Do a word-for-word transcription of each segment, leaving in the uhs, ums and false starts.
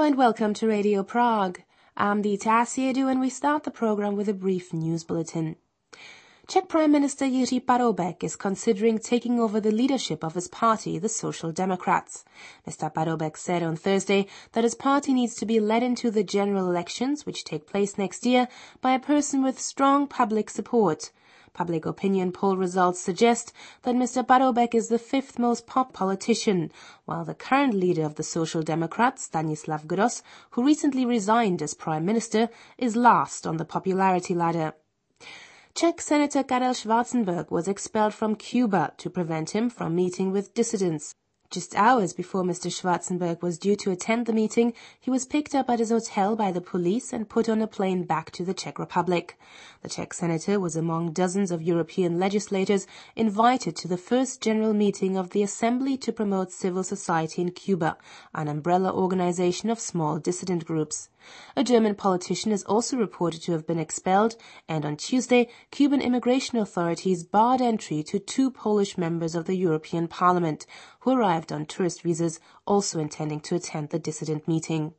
Hello and welcome to Radio Prague. I'm Dita Asiedu and we start the program with a brief news bulletin. Czech Prime Minister Jiří Paroubek is considering taking over the leadership of his party, the Social Democrats. Mister Paroubek said on Thursday that his party needs to be led into the general elections, which take place next year, by a person with strong public support. Public opinion poll results suggest that Mister Paroubek is the fifth most pop politician, while the current leader of the Social Democrats, Stanislav Gross, who recently resigned as Prime Minister, is last on the popularity ladder. Czech Senator Karel Schwarzenberg was expelled from Cuba to prevent him from meeting with dissidents. Just hours before Mister Schwarzenberg was due to attend the meeting, he was picked up at his hotel by the police and put on a plane back to the Czech Republic. The Czech senator was among dozens of European legislators invited to the first general meeting of the Assembly to Promote Civil Society in Cuba, an umbrella organization of small dissident groups. A German politician is also reported to have been expelled, and on Tuesday, Cuban immigration authorities barred entry to two Polish members of the European Parliament, who arrived on tourist visas, also intending to attend the dissident meeting.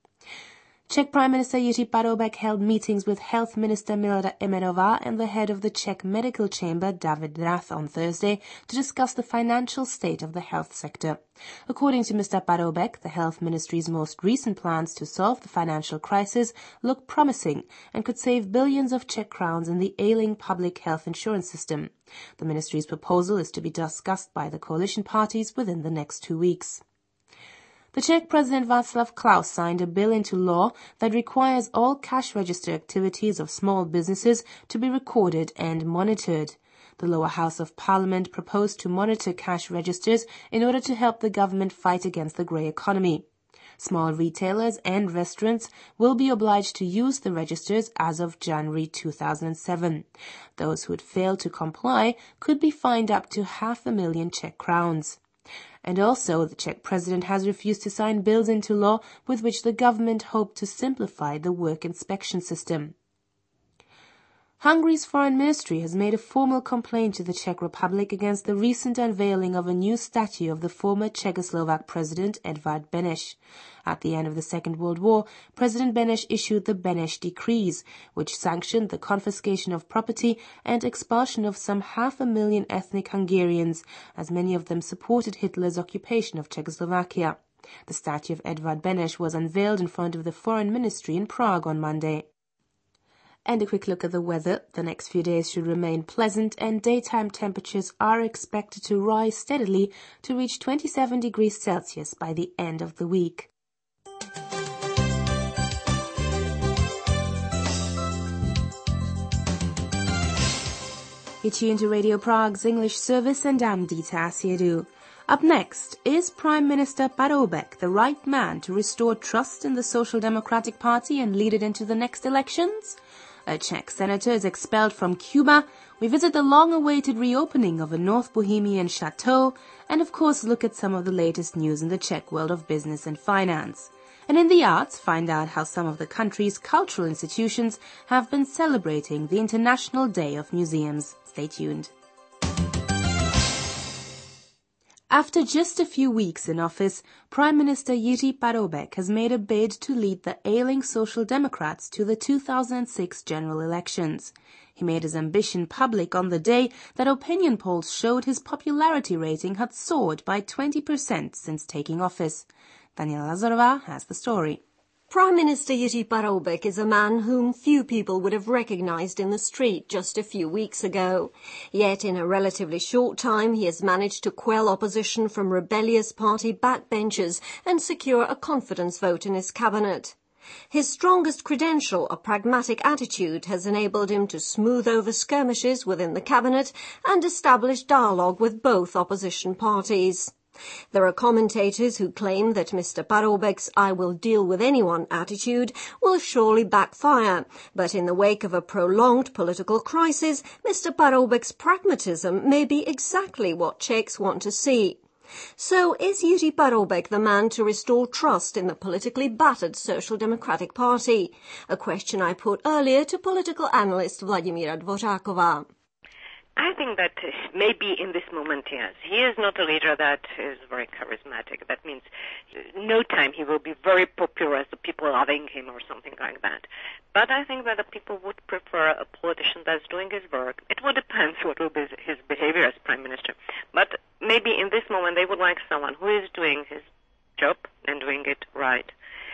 Czech Prime Minister Jiří Paroubek held meetings with Health Minister Milada Emmerová and the head of the Czech Medical Chamber, David Rath, on Thursday to discuss the financial state of the health sector. According to Mister Paroubek, the Health Ministry's most recent plans to solve the financial crisis look promising and could save billions of Czech crowns in the ailing public health insurance system. The ministry's proposal is to be discussed by the coalition parties within the next two weeks. The Czech President Václav Klaus signed a bill into law that requires all cash register activities of small businesses to be recorded and monitored. The lower house of parliament proposed to monitor cash registers in order to help the government fight against the grey economy. Small retailers and restaurants will be obliged to use the registers as of January two thousand seven. Those who would fail to comply could be fined up to half a million Czech crowns. And also, the Czech president has refused to sign bills into law with which the government hoped to simplify the work inspection system. Hungary's foreign ministry has made a formal complaint to the Czech Republic against the recent unveiling of a new statue of the former Czechoslovak president Edvard Beneš. At the end of the Second World War, President Beneš issued the Beneš Decrees, which sanctioned the confiscation of property and expulsion of some half a million ethnic Hungarians, as many of them supported Hitler's occupation of Czechoslovakia. The statue of Edvard Beneš was unveiled in front of the foreign ministry in Prague on Monday. And a quick look at the weather. The next few days should remain pleasant and daytime temperatures are expected to rise steadily to reach twenty-seven degrees Celsius by the end of the week. You're tuned to Radio Prague's English service and I'm Dita Asiedu. Up next, is Prime Minister Paroubek the right man to restore trust in the Social Democratic Party and lead it into the next elections? A Czech senator is expelled from Cuba. We visit the long-awaited reopening of a North Bohemian chateau and, of course, look at some of the latest news in the Czech world of business and finance. And in the arts, find out how some of the country's cultural institutions have been celebrating the International Day of Museums. Stay tuned. After just a few weeks in office, Prime Minister Jiří Paroubek has made a bid to lead the ailing Social Democrats to the two thousand six general elections. He made his ambition public on the day that opinion polls showed his popularity rating had soared by twenty percent since taking office. Daniela Lazarová has the story. Prime Minister Jiří Paroubek is a man whom few people would have recognized in the street just a few weeks ago. Yet in a relatively short time he has managed to quell opposition from rebellious party backbenchers and secure a confidence vote in his cabinet. His strongest credential, a pragmatic attitude, has enabled him to smooth over skirmishes within the cabinet and establish dialogue with both opposition parties. There are commentators who claim that Mister Paroubek's "I will deal with anyone" attitude will surely backfire, but in the wake of a prolonged political crisis, Mister Paroubek's pragmatism may be exactly what Czechs want to see. So is Jiří Paroubek the man to restore trust in the politically battered Social Democratic Party? A question I put earlier to political analyst Vladimíra Dvořáková. I think that maybe in this moment, yes. He is not a leader that is very charismatic. That means no time he will be very popular as the people loving him or something like that. But I think that the people would prefer a politician that's doing his work. It would depend what will be his behavior as prime minister. But maybe in this moment they would like someone who is doing his job and doing it right.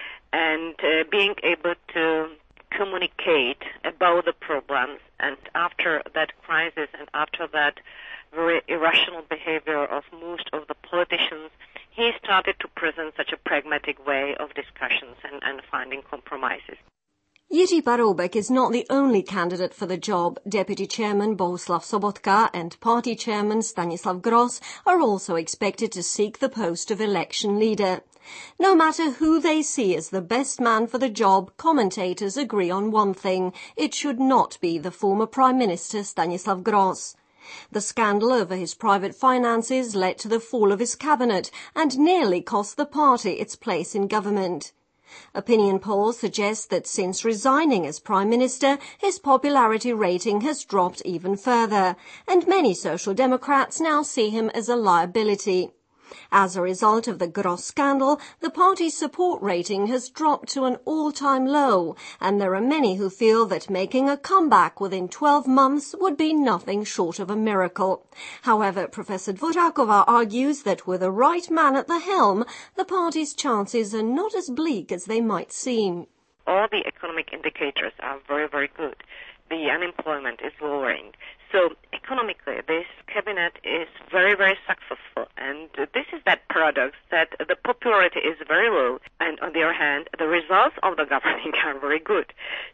And uh, being able to communicate about the problems, and after that crisis and after that very irrational behavior of most of the politicians, he started to present such a pragmatic way of discussions and, and finding compromises. Jiří Paroubek is not the only candidate for the job. Deputy Chairman Bohuslav Sobotka and Party Chairman Stanislav Gross are also expected to seek the post of election leader. No matter who they see as the best man for the job, commentators agree on one thing: it should not be the former Prime Minister Stanislav Gross. The scandal over his private finances led to the fall of his cabinet and nearly cost the party its place in government. Opinion polls suggest that since resigning as Prime Minister, his popularity rating has dropped even further, and many Social Democrats now see him as a liability. As a result of the Gross scandal, the party's support rating has dropped to an all-time low, and there are many who feel that making a comeback within twelve months would be nothing short of a miracle. However, Professor Dvořáková argues that with the right man at the helm, the party's chances are not as bleak as they might seem. All the economic indicators are very, very good. The unemployment is lowering. So economically, this cabinet is very, very successful. And this is that paradox that the popularity is very low, and on the other hand, the results of the governing are very good.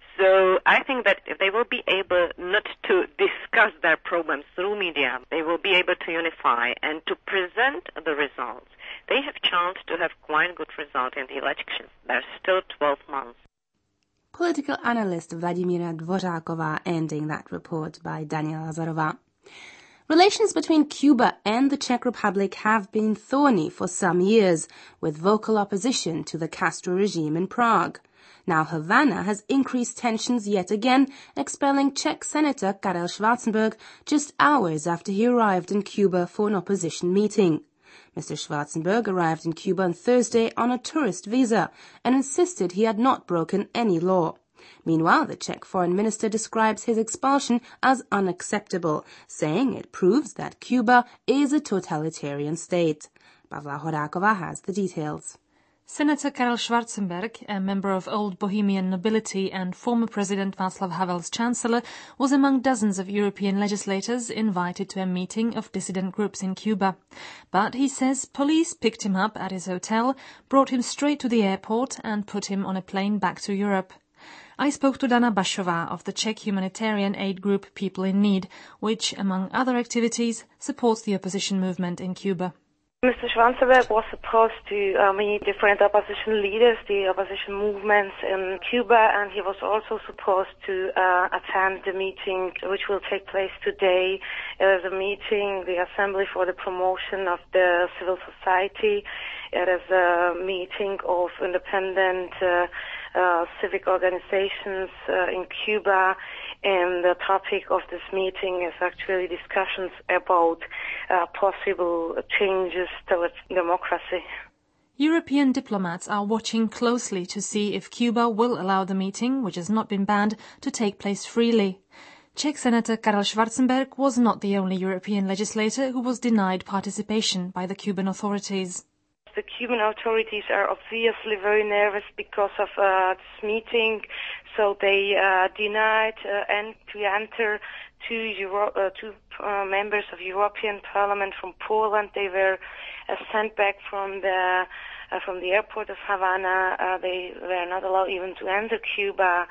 So I think that if they will be able not to discuss their problems through media, they will be able to unify and to present the results. They have chance to have quite a good result in the elections. There's still twelve months. Political analyst Vladimíra Dvořáková ending that report by Daniela Lazarová. Relations between Cuba and the Czech Republic have been thorny for some years, with vocal opposition to the Castro regime in Prague. Now Havana has increased tensions yet again, expelling Czech Senator Karel Schwarzenberg just hours after he arrived in Cuba for an opposition meeting. Mister Schwarzenberg arrived in Cuba on Thursday on a tourist visa and insisted he had not broken any law. Meanwhile, the Czech foreign minister describes his expulsion as unacceptable, saying it proves that Cuba is a totalitarian state. Pavla Horáková has the details. Senator Karel Schwarzenberg, a member of old Bohemian nobility and former President Václav Havel's chancellor, was among dozens of European legislators invited to a meeting of dissident groups in Cuba. But he says police picked him up at his hotel, brought him straight to the airport and put him on a plane back to Europe. I spoke to Dana Bašová of the Czech humanitarian aid group People in Need, which, among other activities, supports the opposition movement in Cuba. Mister Schwarzenberg was supposed to uh, meet different opposition leaders, the opposition movements in Cuba, and he was also supposed to uh, attend the meeting which will take place today. It is a meeting, the Assembly for the Promotion of the Civil Society. It is a meeting of independent uh, uh, civic organizations uh, in Cuba. And the topic of this meeting is actually discussions about uh, possible changes towards democracy. European diplomats are watching closely to see if Cuba will allow the meeting, which has not been banned, to take place freely. Czech Senator Karel Schwarzenberg was not the only European legislator who was denied participation by the Cuban authorities. The Cuban authorities are obviously very nervous because of uh, this meeting, so they uh, denied uh, and to enter two, Euro- uh, two uh, members of European Parliament from Poland. They were uh, sent back from the uh, from the airport of Havana. Uh, they were not allowed even to enter Cuba.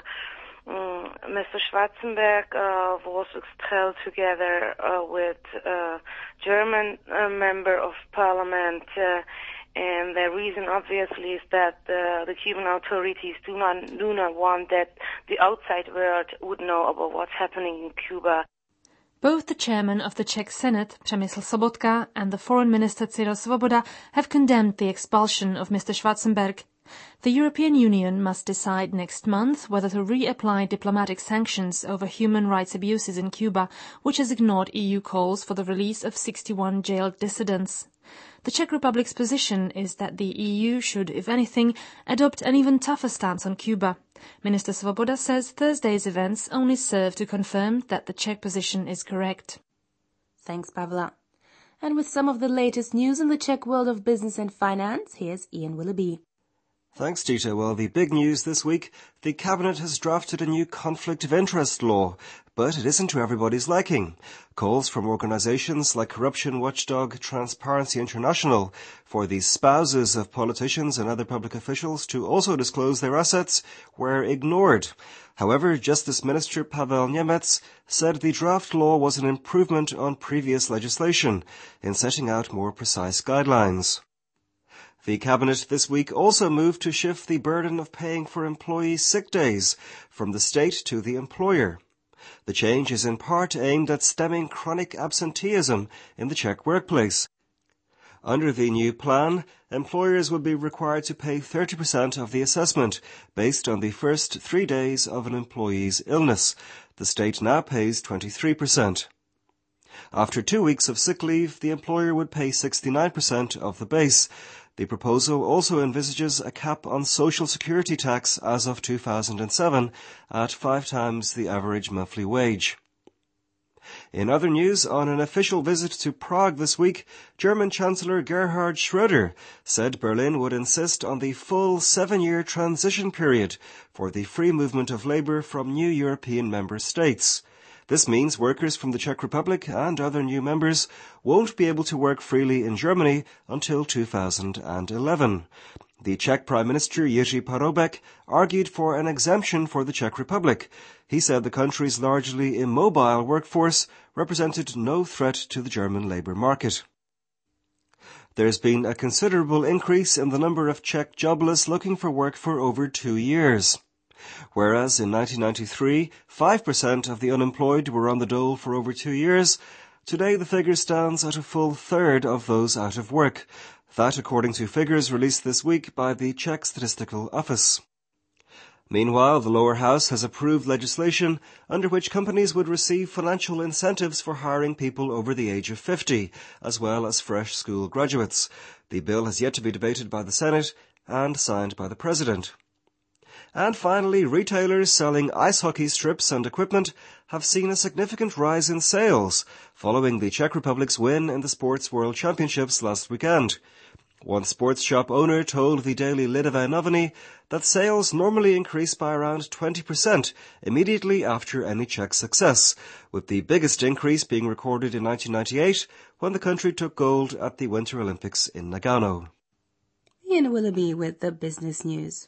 Um, Mister Schwarzenberg uh, was expelled together uh, with a German uh, member of Parliament. Uh, And the reason, obviously, is that uh, the Cuban authorities do not do not want that the outside world would know about what's happening in Cuba. Both the chairman of the Czech Senate, Přemysl Sobotka, and the foreign minister Cyril Svoboda have condemned the expulsion of Mister Schwarzenberg. The European Union must decide next month whether to reapply diplomatic sanctions over human rights abuses in Cuba, which has ignored E U calls for the release of sixty-one jailed dissidents. The Czech Republic's position is that the E U should, if anything, adopt an even tougher stance on Cuba. Minister Svoboda says Thursday's events only serve to confirm that the Czech position is correct. Thanks, Pavla. And with some of the latest news in the Czech world of business and finance, here's Ian Willoughby. Thanks, Dita. Well, the big news this week, the Cabinet has drafted a new conflict of interest law, but it isn't to everybody's liking. Calls from organisations like corruption watchdog Transparency International for the spouses of politicians and other public officials to also disclose their assets were ignored. However, Justice Minister Pavel Němec said the draft law was an improvement on previous legislation in setting out more precise guidelines. The Cabinet this week also moved to shift the burden of paying for employee sick days from the state to the employer. The change is in part aimed at stemming chronic absenteeism in the Czech workplace. Under the new plan, employers would be required to pay thirty percent of the assessment based on the first three days of an employee's illness. The state now pays twenty-three percent. After two weeks of sick leave, the employer would pay sixty-nine percent of the base. The proposal also envisages a cap on social security tax as of two thousand seven at five times the average monthly wage. In other news, on an official visit to Prague this week, German Chancellor Gerhard Schröder said Berlin would insist on the full seven-year transition period for the free movement of labour from new European member states. This means workers from the Czech Republic and other new members won't be able to work freely in Germany until two thousand eleven. The Czech Prime Minister Jiří Paroubek argued for an exemption for the Czech Republic. He said the country's largely immobile workforce represented no threat to the German labour market. There's been a considerable increase in the number of Czech jobless looking for work for over two years. Whereas in nineteen ninety-three, five percent of the unemployed were on the dole for over two years, today the figure stands at a full third of those out of work. That according to figures released this week by the Czech Statistical Office. Meanwhile, the lower house has approved legislation under which companies would receive financial incentives for hiring people over the age of fifty, as well as fresh school graduates. The bill has yet to be debated by the Senate and signed by the President. And finally, retailers selling ice hockey strips and equipment have seen a significant rise in sales following the Czech Republic's win in the Sports World Championships last weekend. One sports shop owner told the Daily Lidové Noviny that sales normally increase by around twenty percent immediately after any Czech success, with the biggest increase being recorded in nineteen ninety-eight when the country took gold at the Winter Olympics in Nagano. Ian Willoughby with the business news.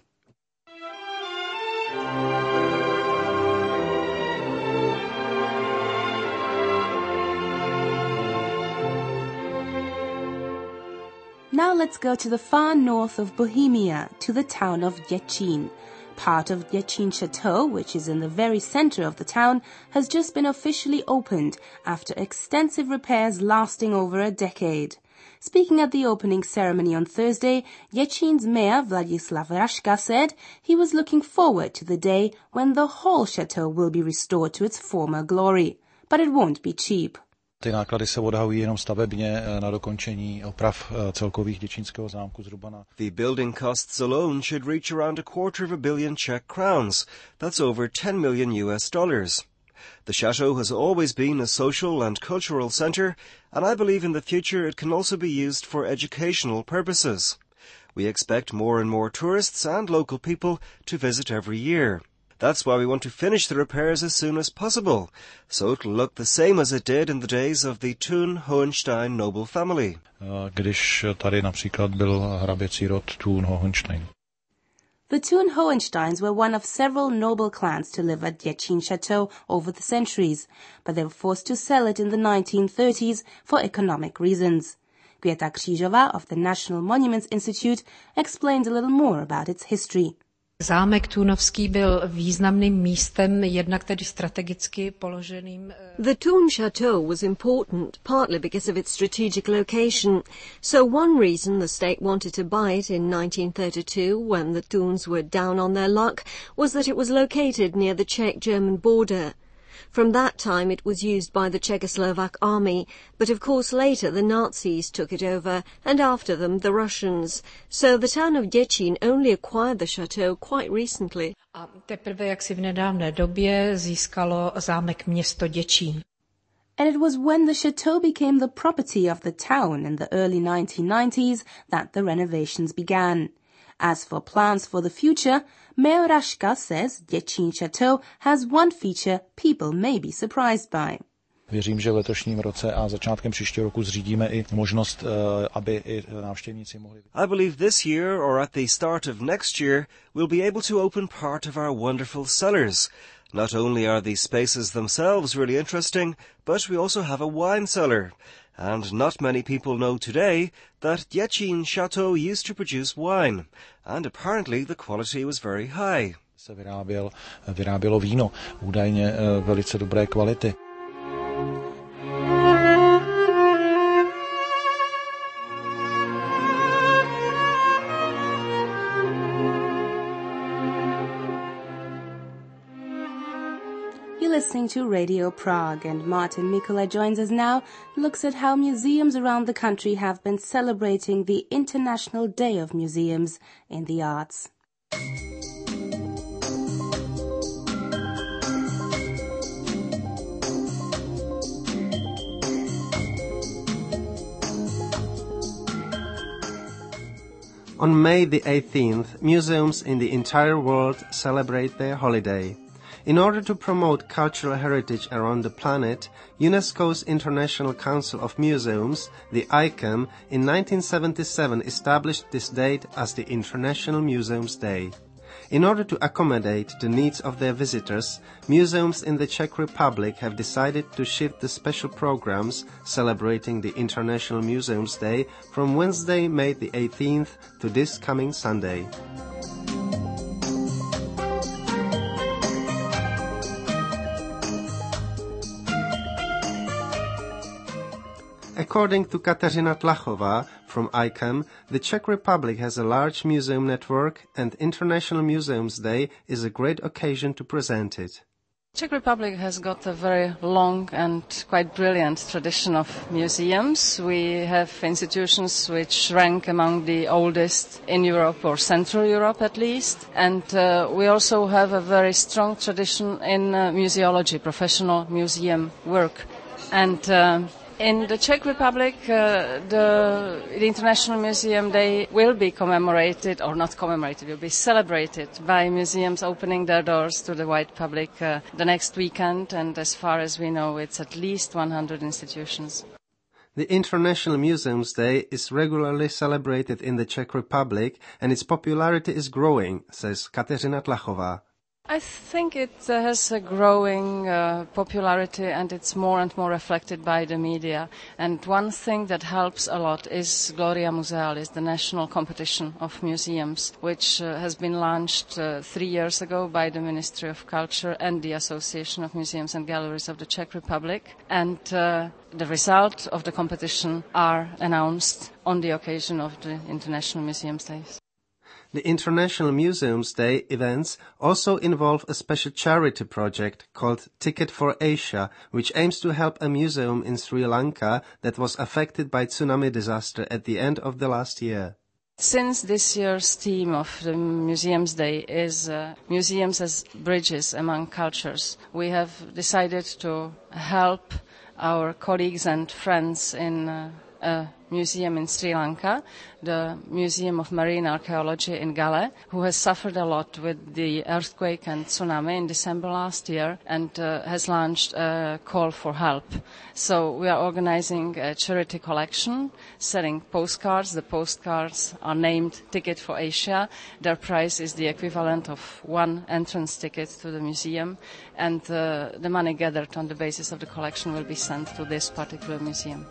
Now let's go to the far north of Bohemia, to the town of Děčín. Part of Děčín Chateau, which is in the very center of the town, has just been officially opened after extensive repairs lasting over a decade. Speaking at the opening ceremony on Thursday, Děčín's mayor Vladislav Raška said he was looking forward to the day when the whole chateau will be restored to its former glory. But it won't be cheap. Ty náklady se odhadují jenom stavebně na dokončení oprav celkových děčínského zámku zhruba na... The building costs alone should reach around a quarter of a billion Czech crowns. That's over ten million U S dollars. The chateau has always been a social and cultural centre, and I believe in the future it can also be used for educational purposes. We expect more and more tourists and local people to visit every year. That's why we want to finish the repairs as soon as possible, so it'll look the same as it did in the days of the Thun-Hohenstein noble family. Když tady například byl hraběcí rod Thun-Hohenstein. The Thun-Hohensteins were one of several noble clans to live at Děčín Chateau over the centuries, but they were forced to sell it in the nineteen thirties for economic reasons. Květa Křížová of the National Monuments Institute explains a little more about its history. Zámek Tůnovský byl významným místem, jednak tedy strategicky položeným. The Thun Chateau was important, partly because of its strategic location. So one reason the state wanted to buy it in nineteen thirty-two, when the Thuns were down on their luck, was that it was located near the Czech-German border. From that time it was used by the Czechoslovak army, but of course later the Nazis took it over, and after them the Russians. So the town of Děčín only acquired the chateau quite recently. A teprve jaksi v nedávné době získalo zámek město Děčín. And it was when the chateau became the property of the town in the early nineteen nineties that the renovations began. As for plans for the future, Mayor Raška says Děčín Chateau has one feature people may be surprised by. Věřím, že v letošním roce a začátkem příštího roku zřídíme i možnost, aby i návštěvníci mohli. I believe this year or at the start of next year we'll be able to open part of our wonderful cellars. Not only are these spaces themselves really interesting, but we also have a wine cellar. And not many people know today that Děčín Chateau used to produce wine, and apparently the quality was very high. Se vyráběl, vyrábělo víno, údajně velice dobré kvality. Listening to Radio Prague, and Martin Mikula joins us now, looks at how museums around the country have been celebrating the International Day of Museums in the Arts. On May the eighteenth, museums in the entire world celebrate their holiday. In order to promote cultural heritage around the planet, UNESCO's International Council of Museums, the I C A M, in nineteen seventy-seven established this date as the International Museums Day. In order to accommodate the needs of their visitors, museums in the Czech Republic have decided to shift the special programs celebrating the International Museums Day from Wednesday, May the eighteenth to this coming Sunday. According to Kateřina Tlachová from I C A M, the Czech Republic has a large museum network, and International Museums Day is a great occasion to present it. Czech Republic has got a very long and quite brilliant tradition of museums. We have institutions which rank among the oldest in Europe, or Central Europe at least. And uh, we also have a very strong tradition in uh, museology, professional museum work. And uh, in the Czech Republic, uh, the, the International Museum Day will be commemorated, or not commemorated, will be celebrated by museums opening their doors to the wide public uh, the next weekend, and as far as we know, it's at least one hundred institutions. The International Museums Day is regularly celebrated in the Czech Republic, and its popularity is growing, says Kateřina Tlachová. I think it uh, has a growing uh, popularity, and it's more and more reflected by the media. And one thing that helps a lot is Gloria Musealis, the national competition of museums, which uh, has been launched uh, three years ago by the Ministry of Culture and the Association of Museums and Galleries of the Czech Republic. And uh, the result of the competition are announced on the occasion of the International Museums Days. The International Museums Day events also involve a special charity project called Ticket for Asia, which aims to help a museum in Sri Lanka that was affected by tsunami disaster at the end of the last year. Since this year's theme of the Museums Day is uh, museums as bridges among cultures, we have decided to help our colleagues and friends in uh, a museum in Sri Lanka, the Museum of Marine Archaeology in Gale, who has suffered a lot with the earthquake and tsunami in December last year, and uh, has launched a call for help. So we are organizing a charity collection, selling postcards. The postcards are named Ticket for Asia. Their price is the equivalent of one entrance ticket to the museum, and uh, the money gathered on the basis of the collection will be sent to this particular museum.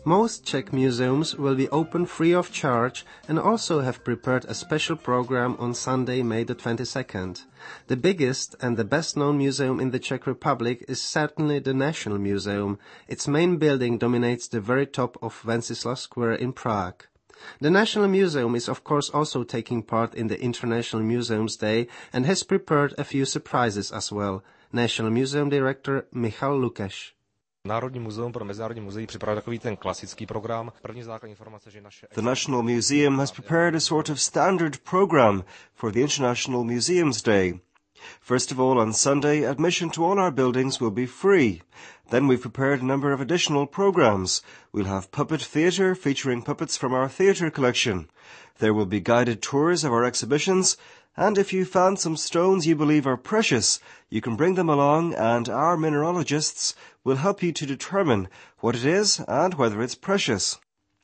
Most Czech museums will be open free of charge and also have prepared a special program on Sunday, May the twenty-second. The biggest and the best-known museum in the Czech Republic is certainly the National Museum. Its main building dominates the very top of Wenceslas Square in Prague. The National Museum is of course also taking part in the International Museums Day and has prepared a few surprises as well. National Museum Director Michal Lukeš. Národní muzeum pro mezinárodní muzeí připravil takový ten klasický program. První základní informace, že naše The National Museum has prepared a sort of standard program for the International Museums Day. First of all, on Sunday, admission to all our buildings will be free. Then we've prepared a number of additional programs. We'll have puppet theatre featuring puppets from our theatre collection. There will be guided tours of our exhibitions, and if you found some stones you believe are precious, you can bring them along and our mineralogists will help you to determine what it is and whether it's precious.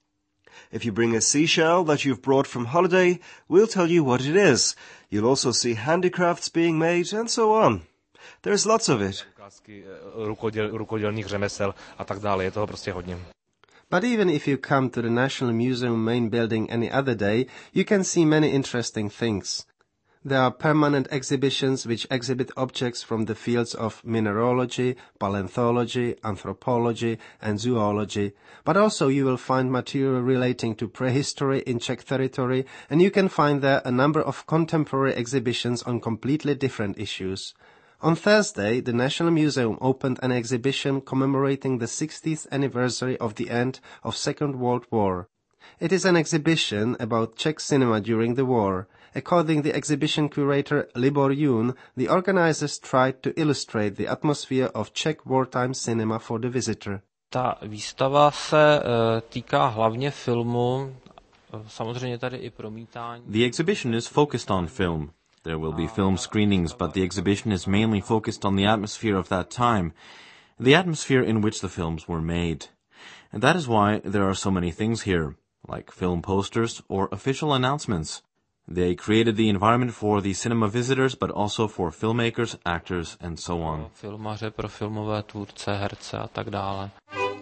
If you bring a seashell that you've brought from holiday, we'll tell you what it is. You'll also see handicrafts being made and so on. There's lots of it. Rukodělných řemesel a tak dále. Je toho prostě hodně. But even if you come to the National Museum main building any other day, you can see many interesting things. There are permanent exhibitions which exhibit objects from the fields of mineralogy, paleontology, anthropology and zoology, but also you will find material relating to prehistory in Czech territory, and you can find there a number of contemporary exhibitions on completely different issues. On Thursday, the National Museum opened an exhibition commemorating the sixtieth anniversary of the end of Second World War. It is an exhibition about Czech cinema during the war. According to the exhibition curator Libor Jun, the organizers tried to illustrate the atmosphere of Czech wartime cinema for the visitor. Ta výstava se uh, týká hlavně filmu, samozřejmě tady i promítání. The exhibition is focused on film. There will be film screenings, but the exhibition is mainly focused on the atmosphere of that time, the atmosphere in which the films were made. And that is why there are so many things here, like film posters or official announcements. They created the environment for the cinema visitors, but also for filmmakers, actors, and so on. Filmaře, pro filmové tvůrce, herce a tak dále.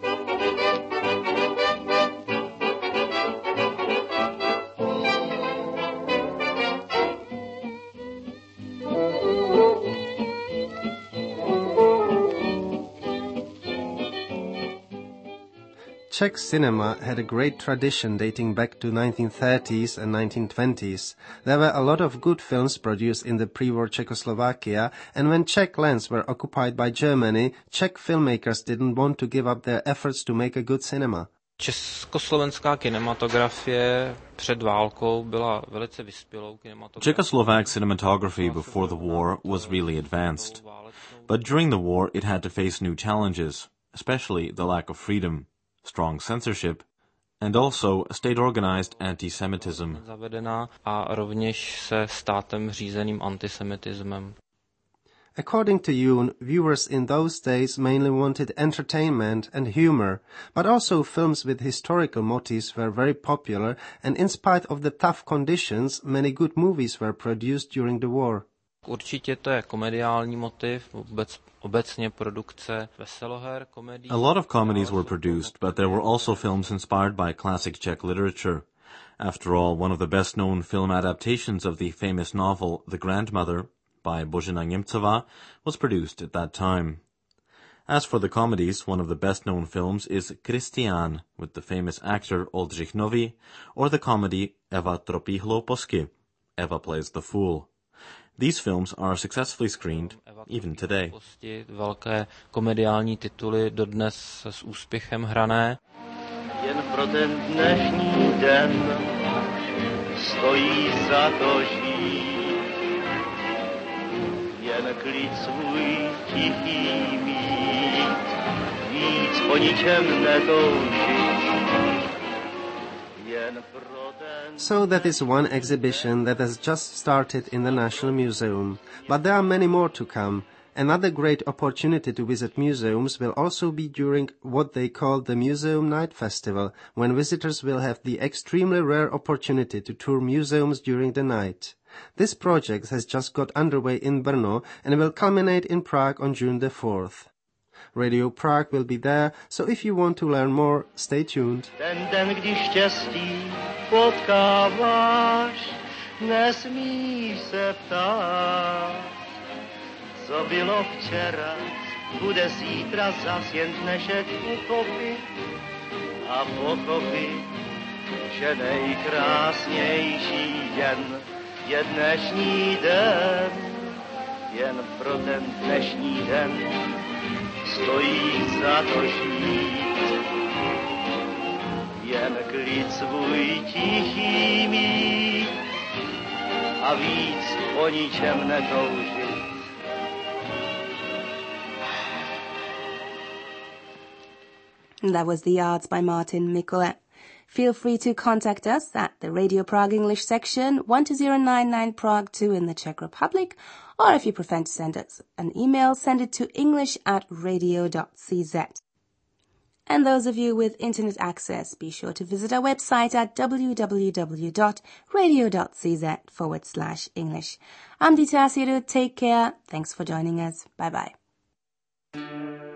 Czech cinema had a great tradition dating back to nineteen thirties and nineteen twenties. There were a lot of good films produced in the pre-war Czechoslovakia, and when Czech lands were occupied by Germany, Czech filmmakers didn't want to give up their efforts to make a good cinema. Československá kinematografie před válkou byla velice vyspělou kinematografií. Czechoslovak cinematography before the war was really advanced. But during the war it had to face new challenges, especially the lack of freedom, strong censorship, and also state-organized anti-Semitism. Zavedená a rovněž se státem řízeným antisemitismem. According to Jun, viewers in those days mainly wanted entertainment and humor, but also films with historical motifs were very popular, and in spite of the tough conditions, many good movies were produced during the war. Určitě to je komediální motiv, vůbec obecně produkce veseloher, komedii. A lot of comedies were produced, but there were also films inspired by classic Czech literature. After all, one of the best-known film adaptations of the famous novel The Grandmother by Božena Němcová was produced at that time. As for the comedies, one of the best-known films is Kristián, with the famous actor Oldřich Nový, or the comedy Eva tropí hlouposti, Eva plays the fool. These films are successfully screened even today. Velké komediální tituly dodnes s úspěchem hrané. Jen pro ten dnešní den stojí za to žít. Jen klid svůj tichý mít, víc po ničem netoužit. Jen pro So that is one exhibition that has just started in the National Museum. But there are many more to come. Another great opportunity to visit museums will also be during what they call the Museum Night Festival, when visitors will have the extremely rare opportunity to tour museums during the night. This project has just got underway in Brno and will culminate in Prague on June the fourth. Radio Prague will be there, so if you want to learn more, stay tuned. Ten den, kdy štěstí potkáváš, nesmíš se ptát, co bylo včera, bude zítra zas, jen dnešek uchopit a pochopit, že nejkrásnější den je dnešní den. Jen pro ten dnešní den stojí za to žít. Jen klid svůj tichý mít a víc o ničem netoužit. That was The Yards by Martin Mikola. Feel free to contact us at the Radio Prague English section, one two zero nine nine Prague two in the Czech Republic, or if you prefer to send us an email, send it to english at radio dot c z. And those of you with internet access, be sure to visit our website at www.radio.cz forward slash English. I'm Dita Asiru. Take care. Thanks for joining us. Bye bye.